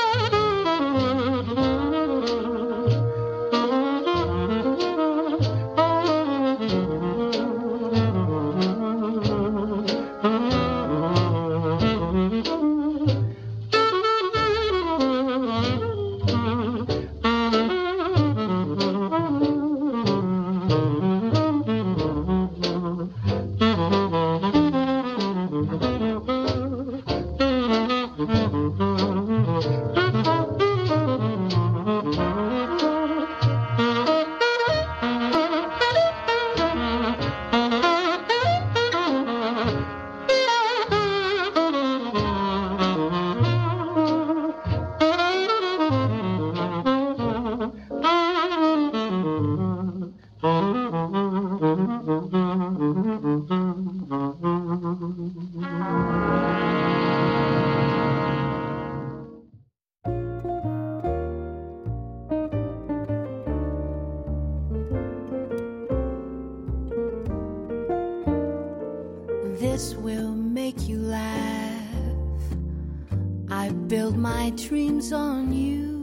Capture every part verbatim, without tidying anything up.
This will make you laugh. I build my dreams on you.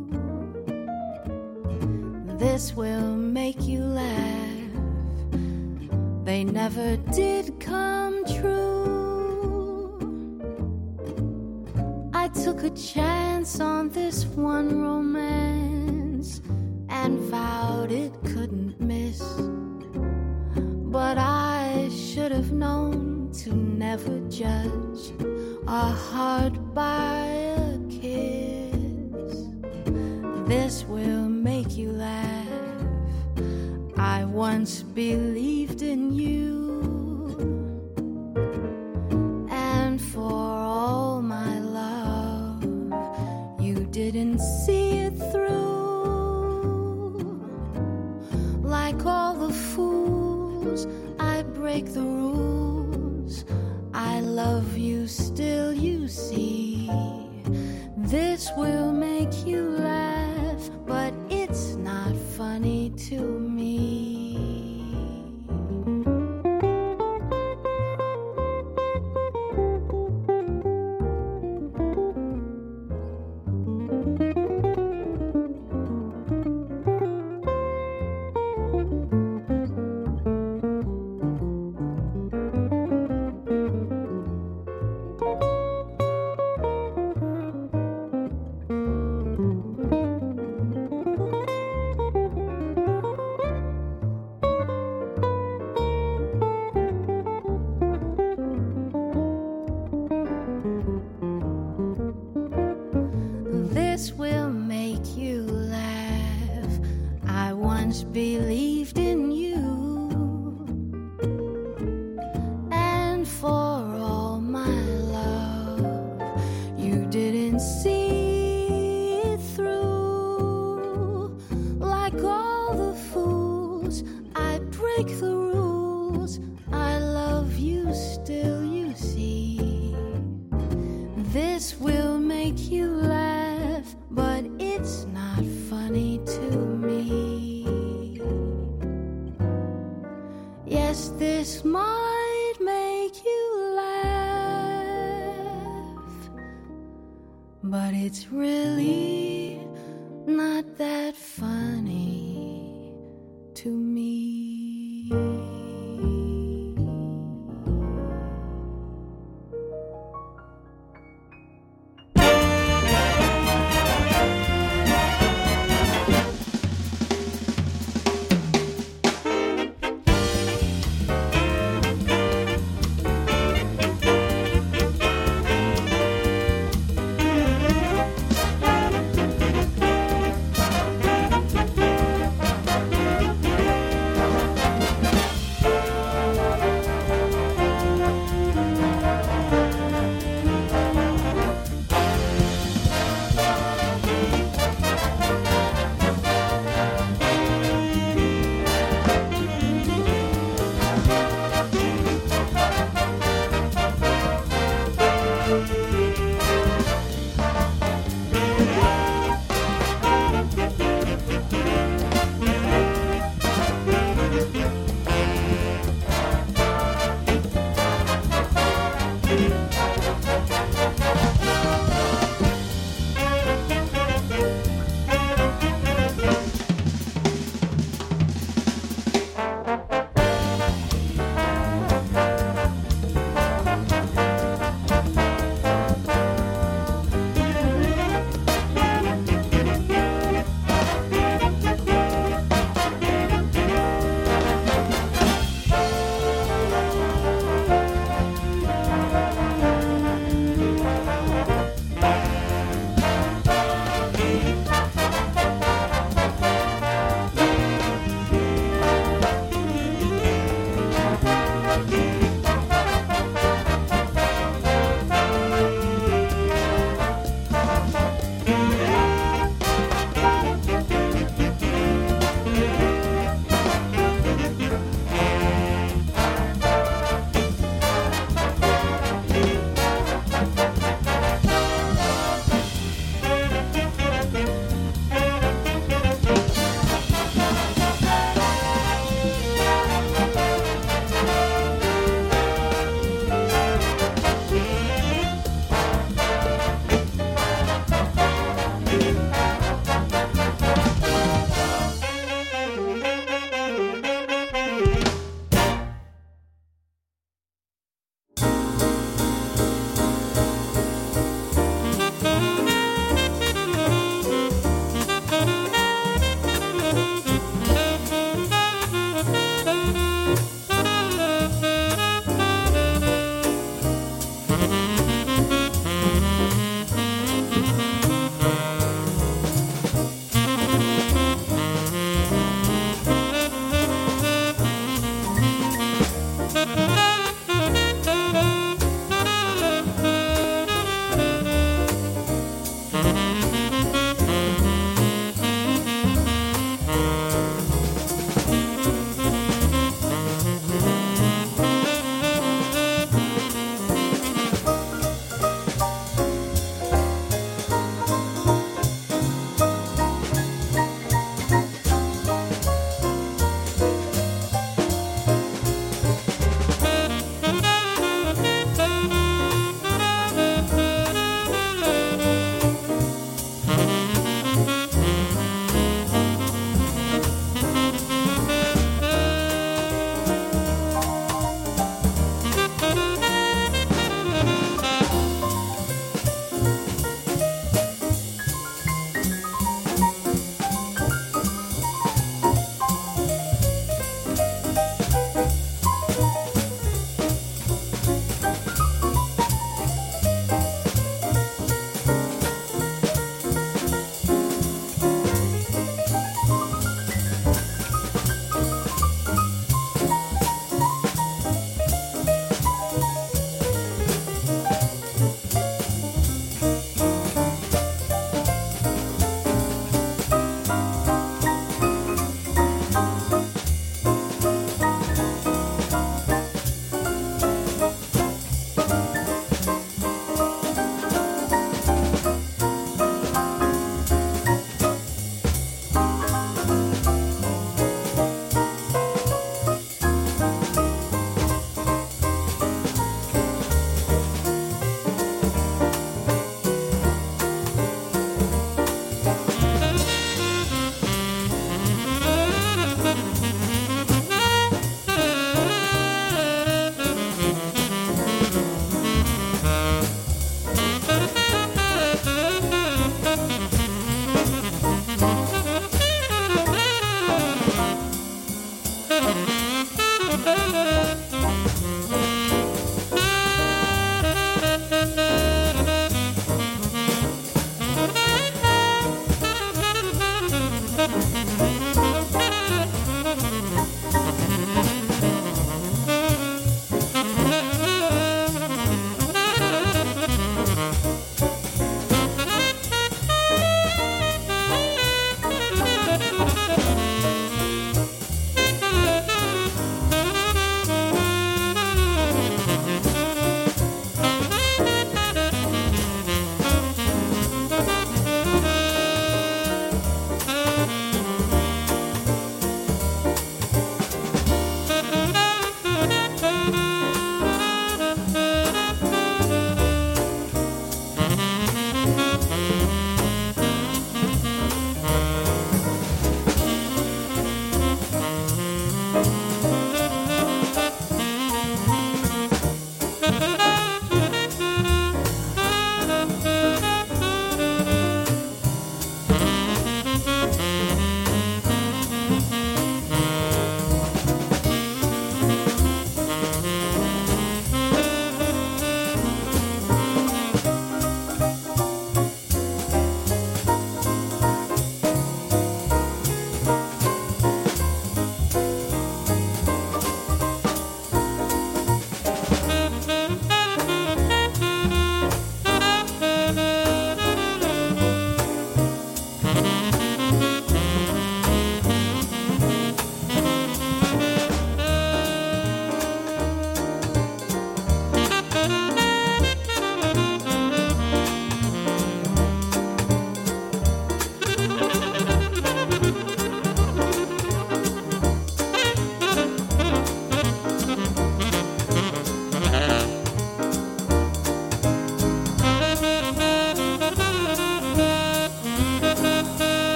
This will make you laugh. They never did come true. I took a chance on this one romance and vowed it couldn't miss. But I should have known to never judge a heart by a kiss. This will make you laugh. I once believed in you, and for all my love, you didn't see it through. Like all the fools, I break the rules. I love you still, you see. This will make you laugh, but it's not funny to me. This will make you laugh. I once believed in you, and for all my love, you didn't see it through. Like all the fools, I break the rules. I love you still, you see. This will make you laugh, but it's not funny to me. Yes, this might make you laugh, but it's really not that funny to me.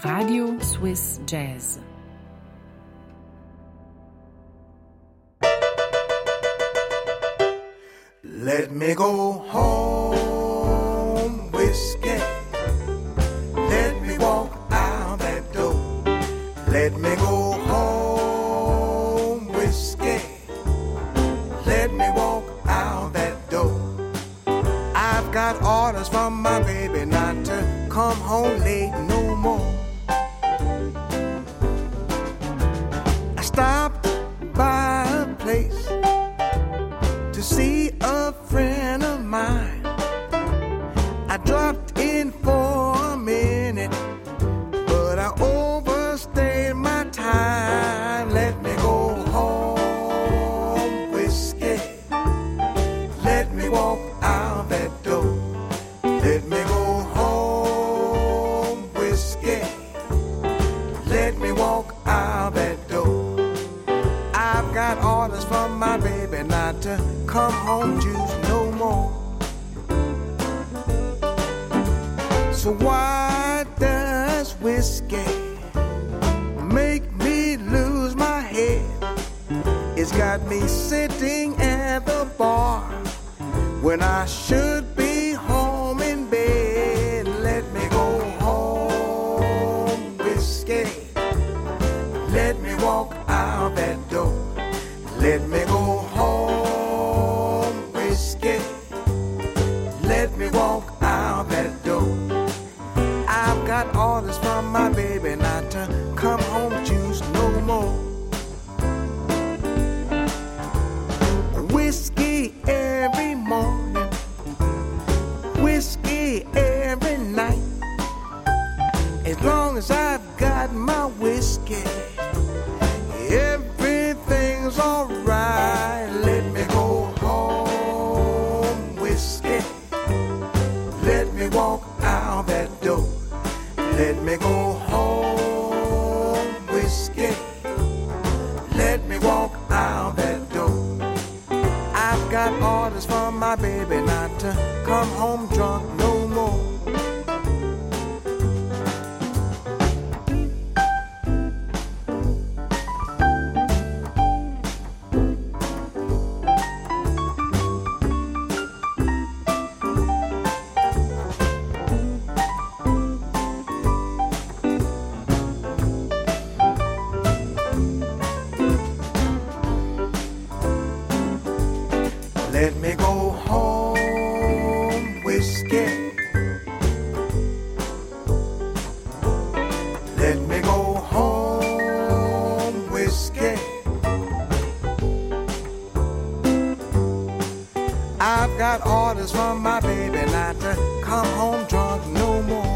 Radio Swiss Jazz. Let me go home, whiskey. Let me walk out that door. Let me go home, whiskey. Let me walk out that door. I've got orders from my baby not to come home late no more. I stopped by a place to see a friend of mine. I dropped in for a minute, but I overstayed my time. Let me go home, whiskey. Let me walk out that door. Let me go home, whiskey. Let me walk out that door. I've got orders from my baby not to come home juice no more. So why does whiskey make me lose my head? It's got me sitting at the bar when I should be home in bed. Let me go home, whiskey. Let me walk out that door. Let me go home, whiskey. Let me walk out that door. I've got orders from my baby not to come home juice no more. Whiskey every morning, whiskey every night. As long as I've got my whiskey, everything's alright. Let me go home, whiskey. Let me walk out that door. Let me go home, whiskey. Let me walk out that door. I've got orders from my baby not to come home drunk no more. Let me go home, whiskey. Let me go home, whiskey. I've got orders from my baby not to come home drunk no more.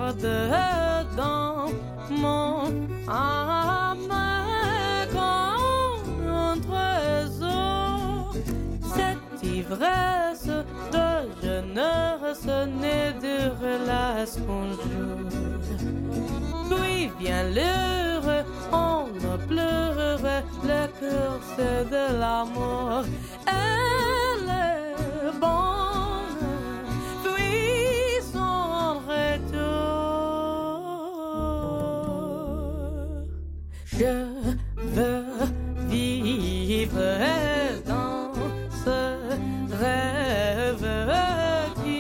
garde dans mon âme comme un trésor. Cette ivresse de jeunesse née de relations jour. Puis vient l'heure, on pleure, le cœur c'est de l'amour. Elle est bonne, puis son retour. Je veux vivre dans ce rêve qui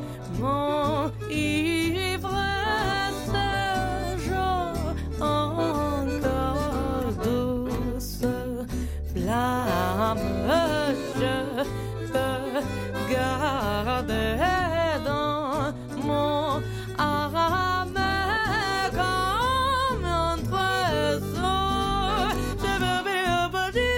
m'enivre. Ce jour encore douce flamme, je te garder dans mon âme comme un trésor. Je veux vivre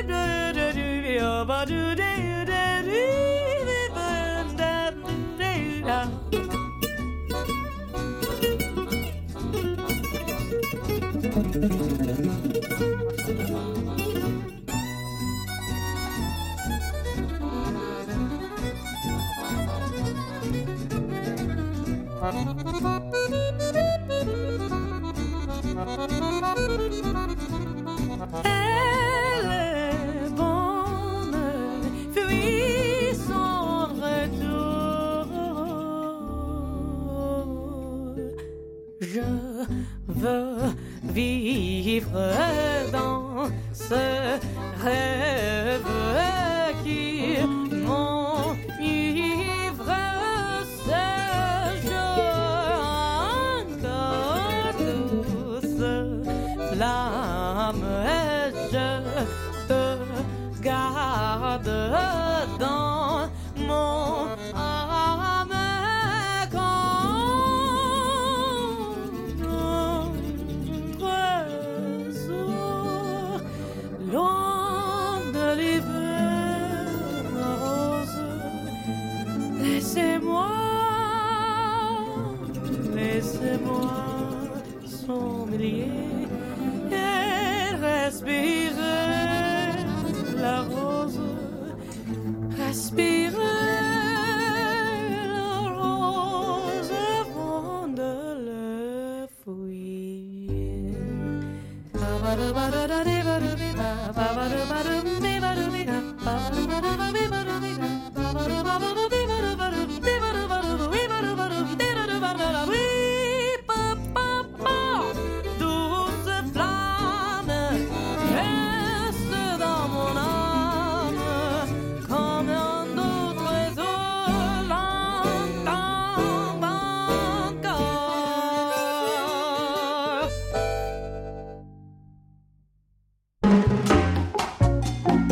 elle est bonne, puis son retour. Je veux vivre dans ce rêve qui m'enivre. Ce jour encore douce flamme, et je te garde dans mon âme comme un trésor. Loin de l'hiver rose, laissez-moi, laissez-moi sommelier et respirer la rose, respirer la rose avant de le fouiller. Douce flamme, reste dans mon âme comme un doux trésor longtemps encore.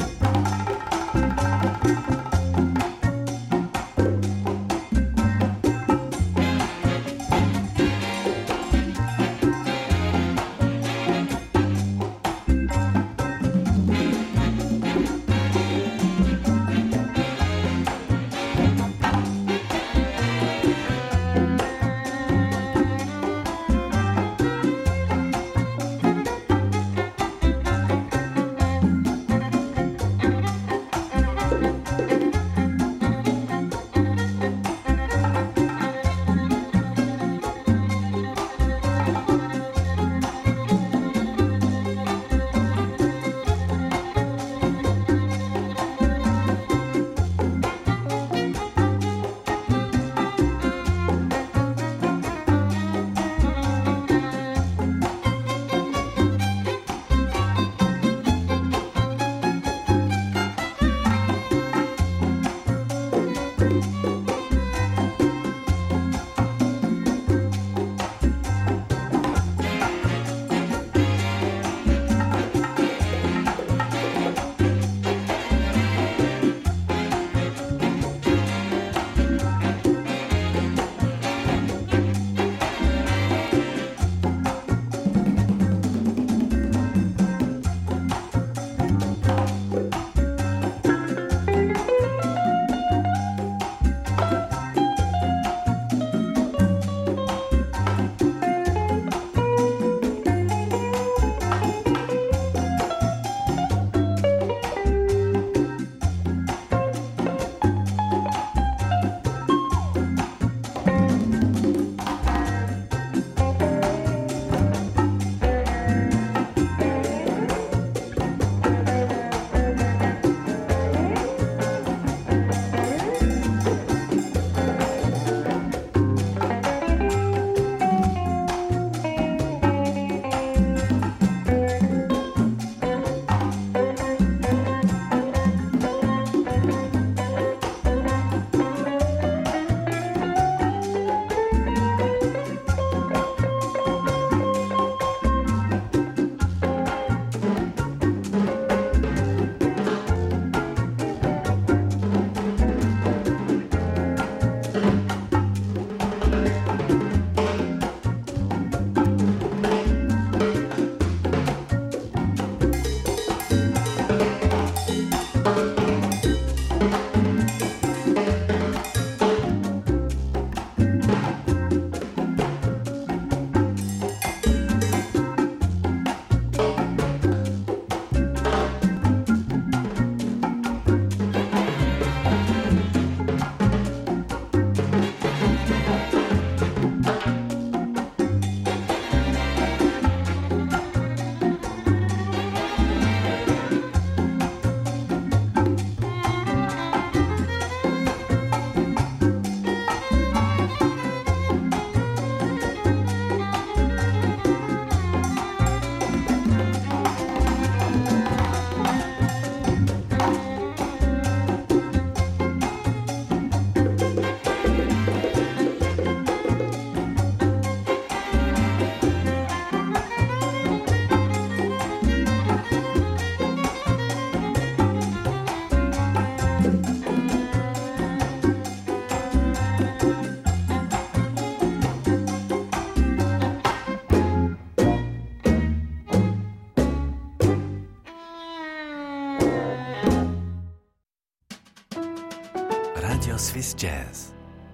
Swiss Jazz.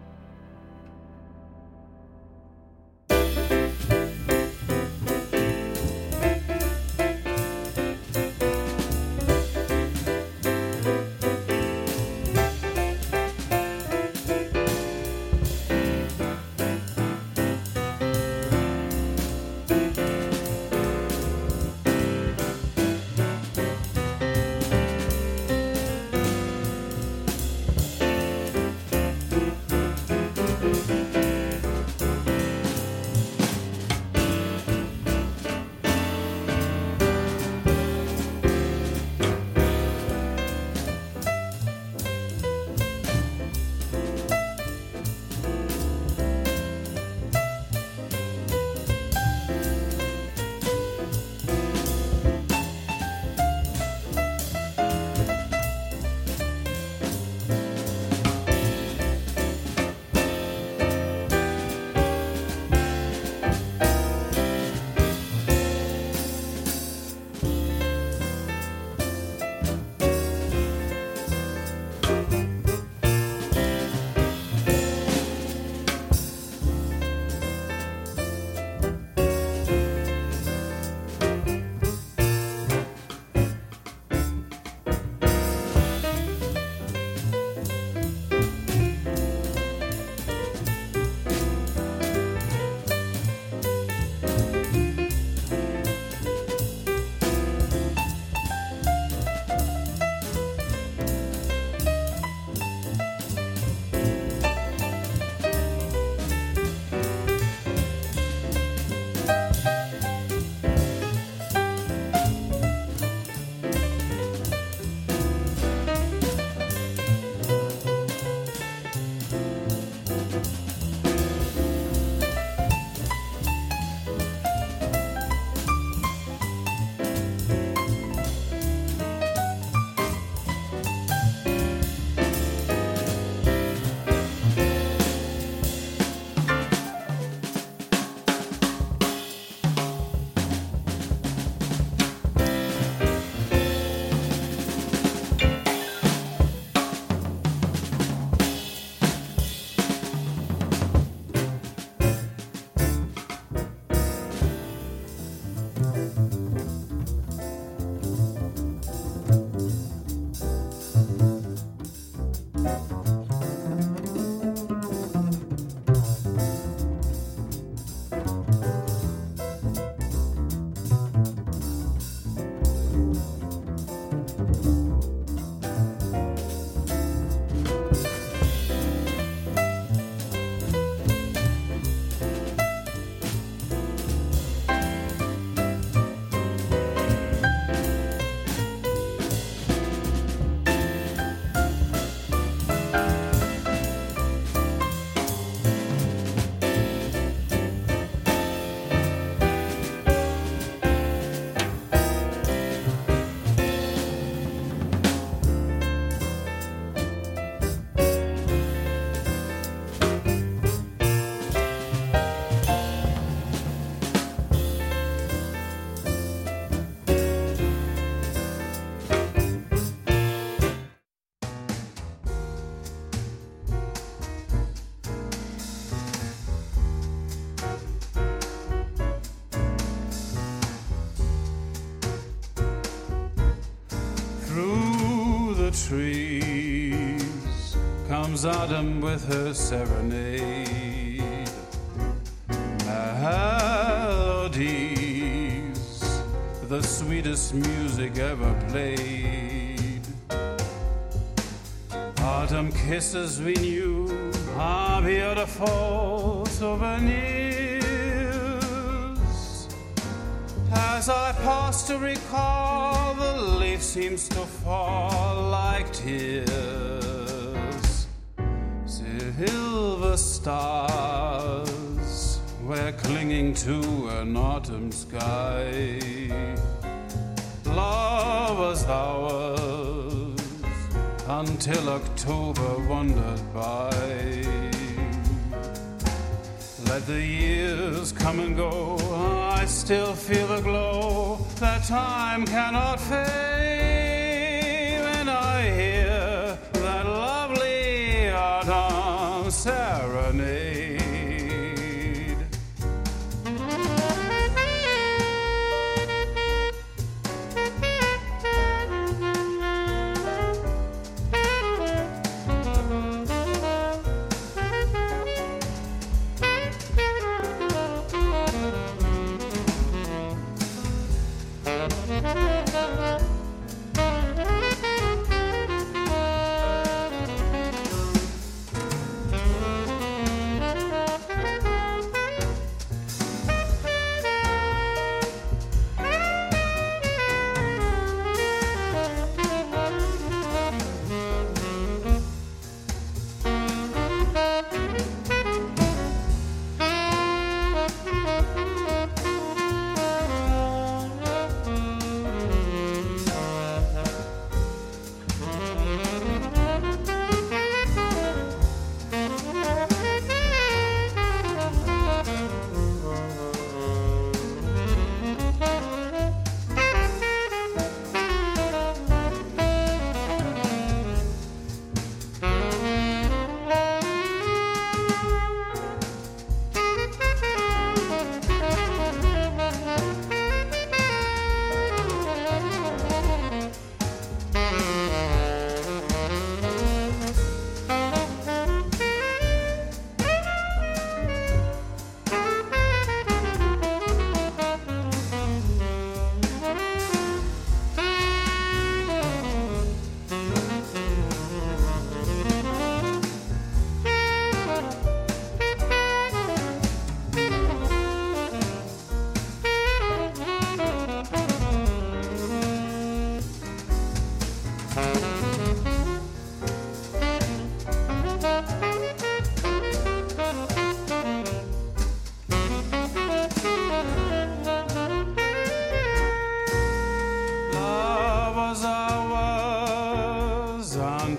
Trees comes autumn with her serenade, melodies, the sweetest music ever played. Autumn kisses we knew are beautiful souvenirs. As I pause to recall, the leaf seems to fall like tears. Silver stars, we're clinging to an autumn sky. Lovers' hours until October wandered by. Let the years come and go, I still feel the glow that time cannot fade. When I hear that lovely autumn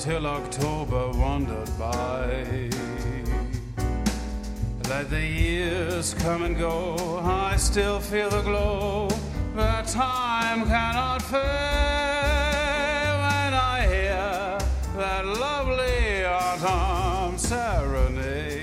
until October wandered by. Let the years come and go, I still feel the glow that time cannot fail when I hear that lovely autumn serenade.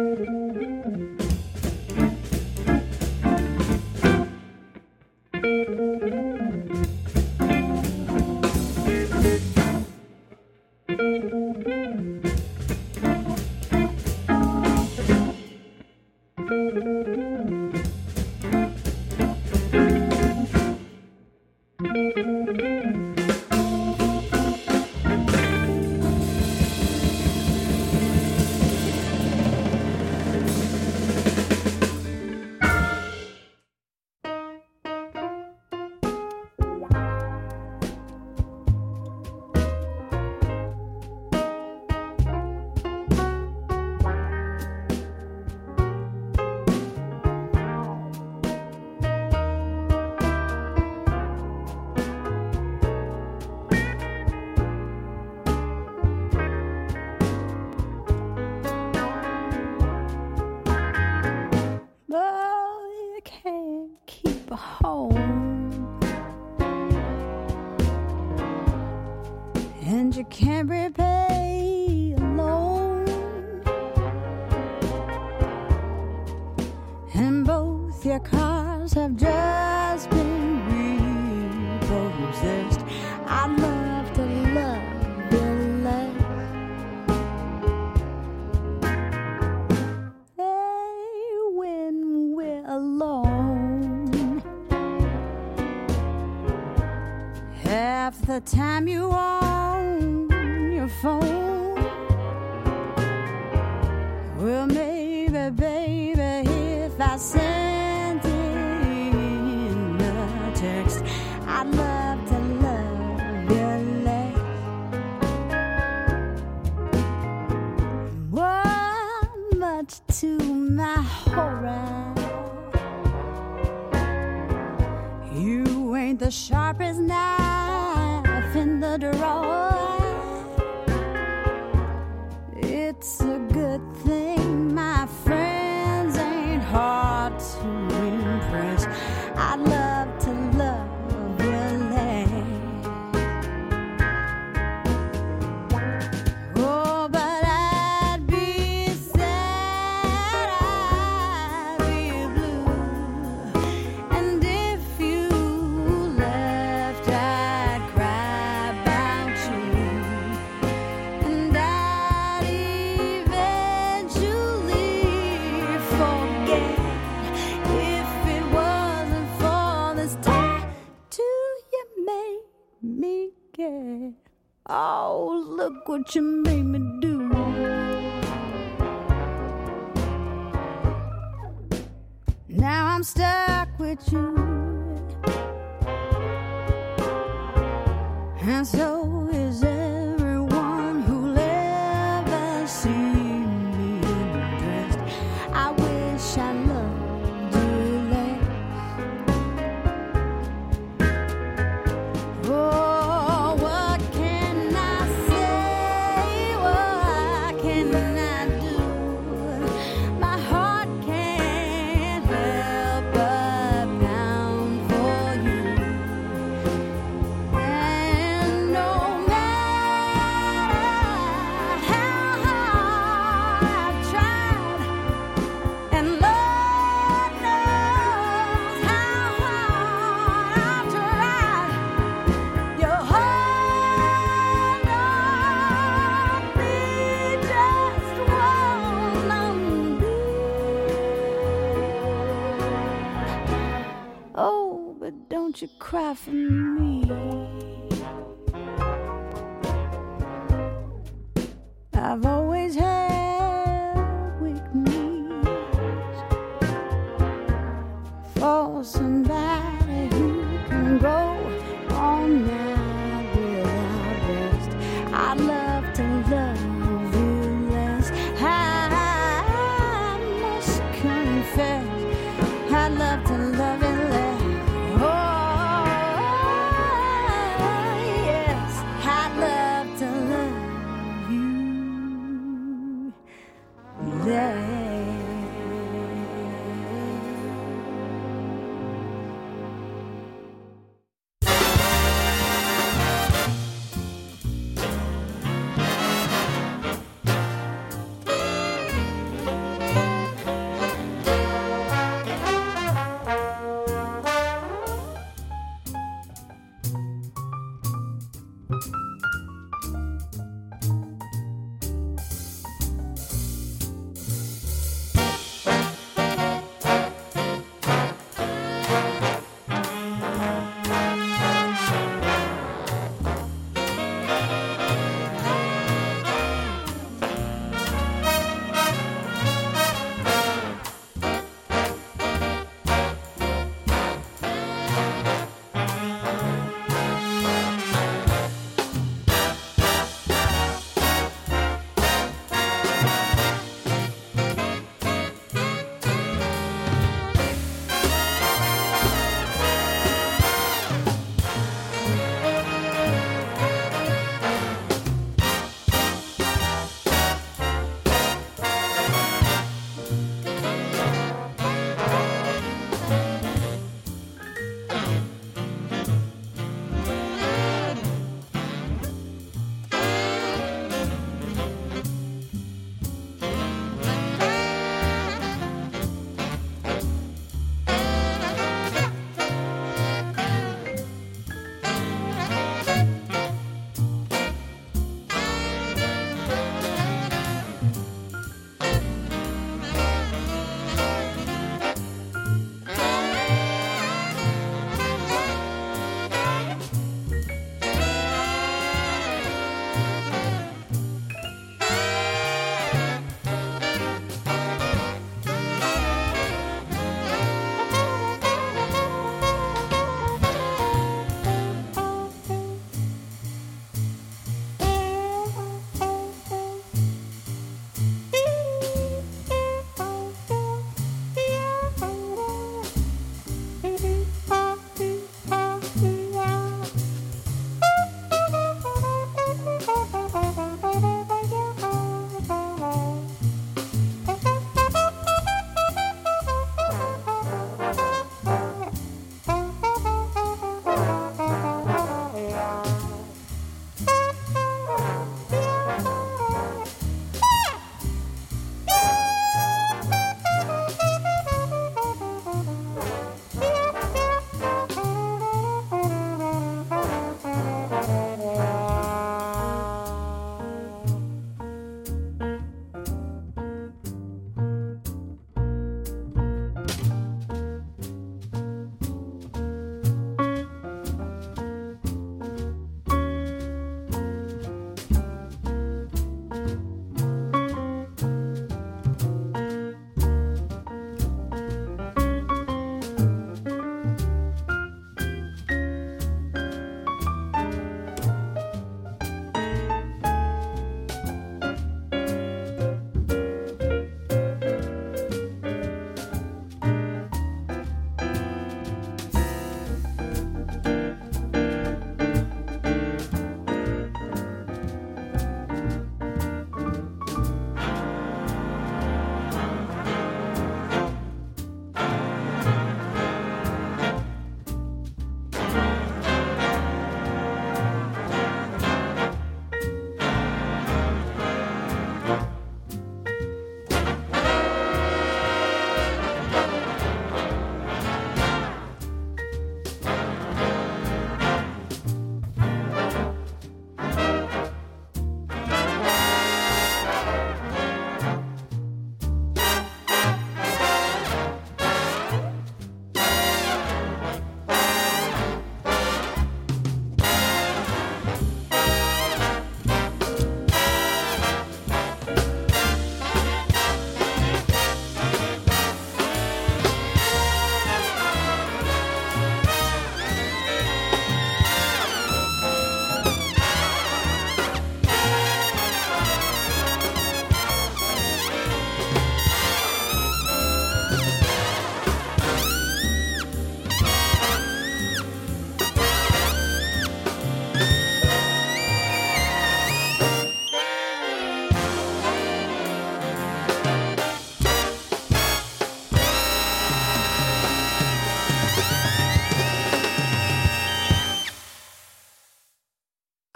And you can't repay a loan, and both your cars have just been repossessed. I'd love to love you less. Hey, when we're alone, half the time you on your phone. Well, maybe, baby, if I sent in a text, I'd love to love you less. Well, much to my horror, you ain't the sharpest knife in the drawer. It's a good thing my friends ain't hard to impress. I'd love to love you less. Oh, but I'd be sad, I'd be blue, and if you left, I'd cry about you, and I'd eventually forget if it wasn't for this tattoo you made me get. Oh, look what you made me do. Now I'm stuck with you, and so is everyone who'll ever see me undressed. I wish I loved you less. Oh, what can I say? What can I do? My heart can't help but pound for you. And no matter how hard I've tried, and Lord knows how hard I've tried, your hold on me just won't undo. Oh, but don't you cry for me. I've always had weakness for somebody who can go all night without rest. I'd love to love you less. I must confess, I'd love to love you less. Oh, yes, I'd love to love you less.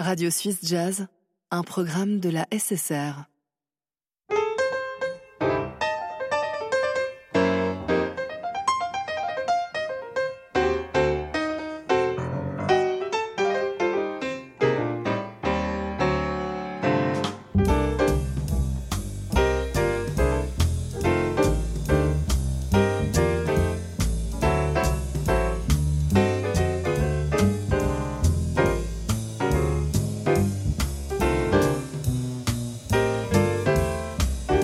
Radio Suisse Jazz, un programme de la S S R.